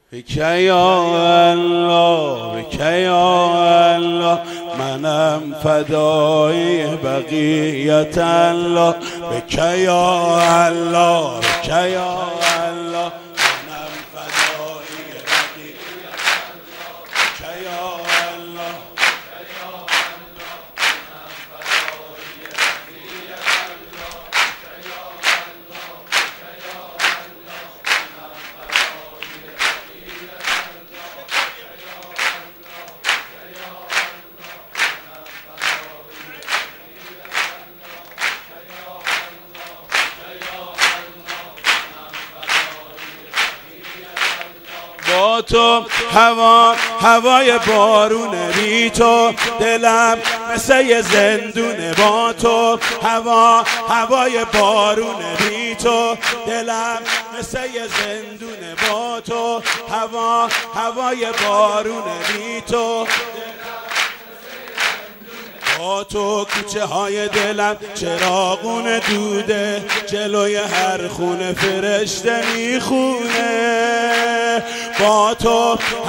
بک یا الله بک یا الله منم فدای بقیت الله بک یا الله بک یا الله منم فدای بقیت الله بک یا الله با تو هوای بارون بی تو دلم مثل یه زندونه با تو هوای بارون بی تو دلم مثل یه زندونه با تو هوای بارون بی تو با تو کوچه های دلم چراغون دوده جلوی هر خونه فرشته میخونه با تو